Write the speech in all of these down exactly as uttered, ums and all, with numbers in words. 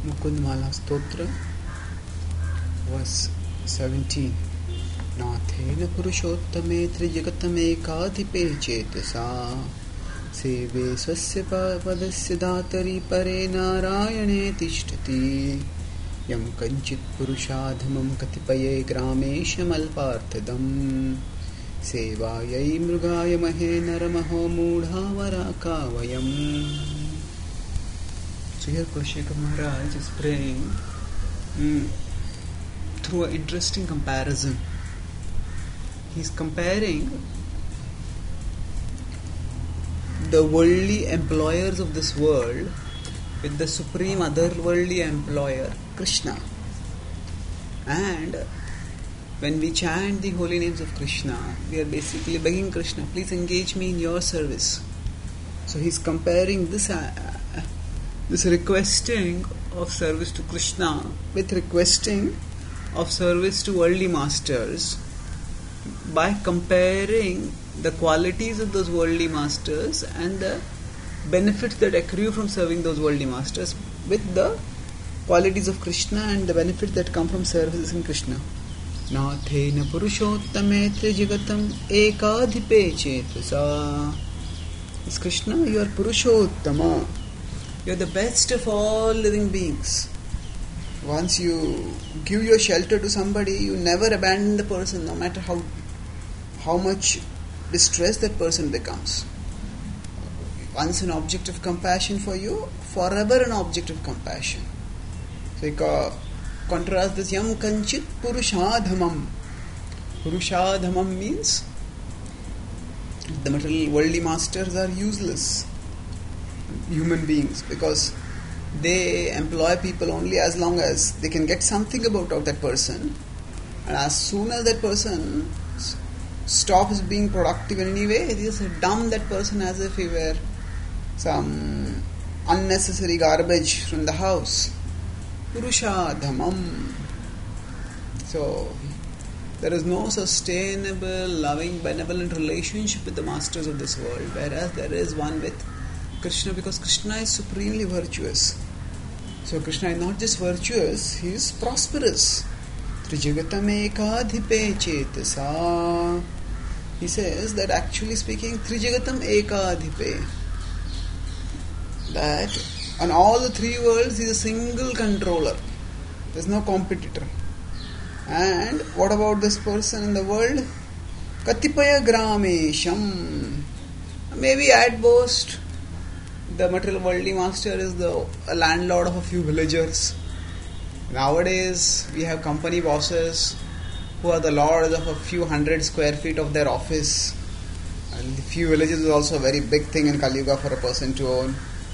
Mukundmala Stotra, verse seventeen. Nathena Purushottame Trijagattame Kadhipe Chetasa Seve Swasya Padasya Datari Pare Narayane Tishtati Yam Kanchit Purushadhamam Katipaye Gramesham Alparthadam Sevayai Mrugaya Mahe Naramaho Mudha Varakavayam. So here Kulshekar Maharaj is praying mm, through an interesting comparison. He is comparing the worldly employers of this world with the supreme otherworldly employer, Krishna. And when we chant the holy names of Krishna, we are basically begging Krishna, please engage me in your service. So he is comparing this uh, this requesting of service to Krishna with requesting of service to worldly masters by comparing the qualities of those worldly masters and the benefits that accrue from serving those worldly masters with the qualities of Krishna and the benefits that come from services in Krishna. Nathena Purushottame Trijagatam Ekadhipe Chetasa. Is Krishna, you are Purushottama. You are the best of all living beings. Once you give your shelter to somebody, you never abandon the person, no matter how how much distressed that person becomes. Once an object of compassion for you, forever an object of compassion. So you uh, contrast this Yam Kanchit Purushadhamam. Purushadhamam means the material worldly masters are useless human beings because they employ people only as long as they can get something about of that person, and as soon as that person stops being productive in any way, they just dump that person as if he were some unnecessary garbage from the house. Purushadhamam. So there is no sustainable, loving, benevolent relationship with the masters of this world, whereas there is one with Krishna, because Krishna is supremely virtuous. So Krishna is not just virtuous, he is prosperous. Trijagatam ekadhipe chetasa. He says that actually speaking, Trijagatam ekadhipe. That on all the three worlds he is a single controller. There is no competitor. And what about this person in the world? Katipaya gramesham. Maybe at most the material worldly master is the a landlord of a few villagers. Nowadays we have company bosses who are the lords of a few hundred square feet of their office. And a few villages is also a very big thing in Kali Yuga for a person to own.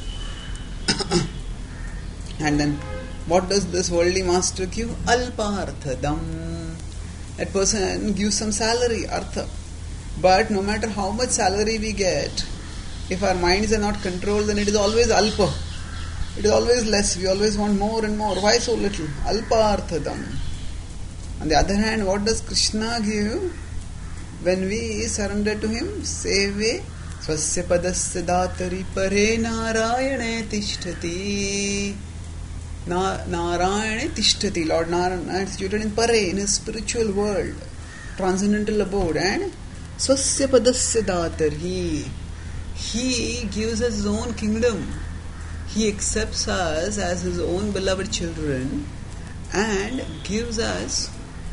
And then what does this worldly master give? Alparthadam. That person gives some salary, artha. But no matter how much salary we get, if our minds are not controlled, then it is always alpa. It is always less. We always want more and more. Why so little? Alparthadam. On the other hand, what does Krishna give when we surrender to him? Seve swasya padasya datari pare narayane tishtati. Na, narayane tishtati. Lord Narayana is situated in pare, in his spiritual world, transcendental abode. And swasya padasya datari. He gives us his own kingdom. He accepts us as his own beloved children and gives us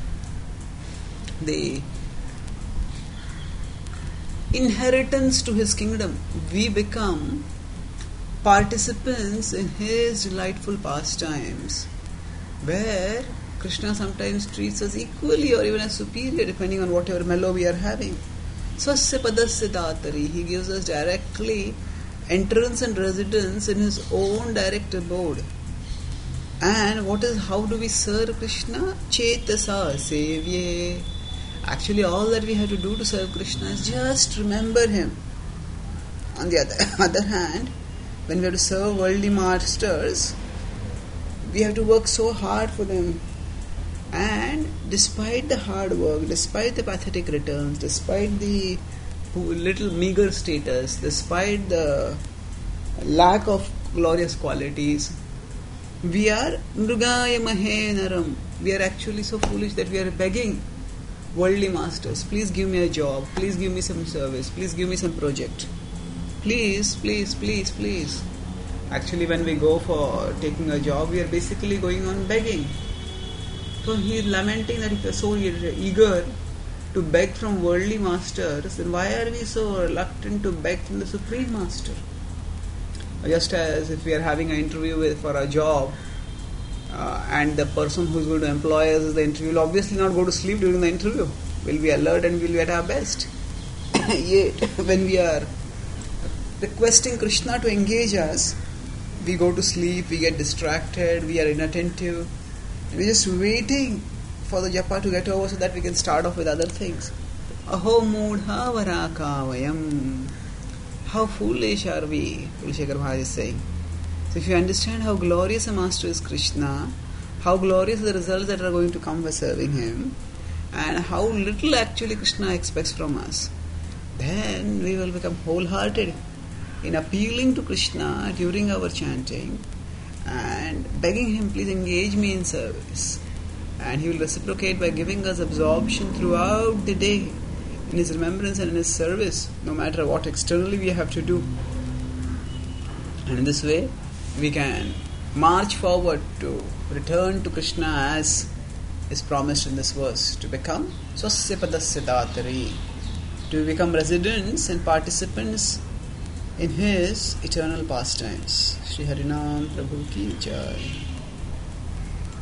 the inheritance to his kingdom. We become participants in his delightful pastimes, where Krishna sometimes treats us equally or even as superior depending on whatever mellow we are having. Swasya padasya datari. He gives us directly entrance and residence in his own direct abode. And what is how do we serve Krishna? Chetasa sevye. Actually all that we have to do to serve Krishna is just remember him. On the other, other hand, when we have to serve worldly masters, we have to work so hard for them. And despite the hard work, despite the pathetic returns, despite the little meager status, despite the lack of glorious qualities, We are Mrugaya Mahe Naram. We are actually so foolish that we are begging worldly masters, please give me a job, please give me some service, please give me some project. Please, please, please, please. Actually, when we go for taking a job, we are basically going on begging. So he is lamenting that if we are so eager to beg from worldly masters, then why are we so reluctant to beg from the Supreme Master? Just as if we are having an interview with, for a job, uh, and the person who is going to employ us in the interview will obviously not go to sleep during the interview. We'll be alert and we'll be at our best. Yet, when we are requesting Krishna to engage us, we go to sleep, we get distracted, we are inattentive. We're just waiting for the japa to get over so that we can start off with other things. Aho mudha varakavayam. How foolish are we? Kulshekar Maharaj is saying. So if you understand how glorious a master is Krishna, how glorious are the results that are going to come by serving him, and how little actually Krishna expects from us, then we will become wholehearted in appealing to Krishna during our chanting and begging him, please engage me in service. And he will reciprocate by giving us absorption throughout the day in his remembrance and in his service, no matter what externally we have to do. And in this way, we can march forward to return to Krishna as is promised in this verse, to become swasya padasya datari, to become residents and participants in his eternal pastimes. Shri Harinam Prabhu Ki Jai.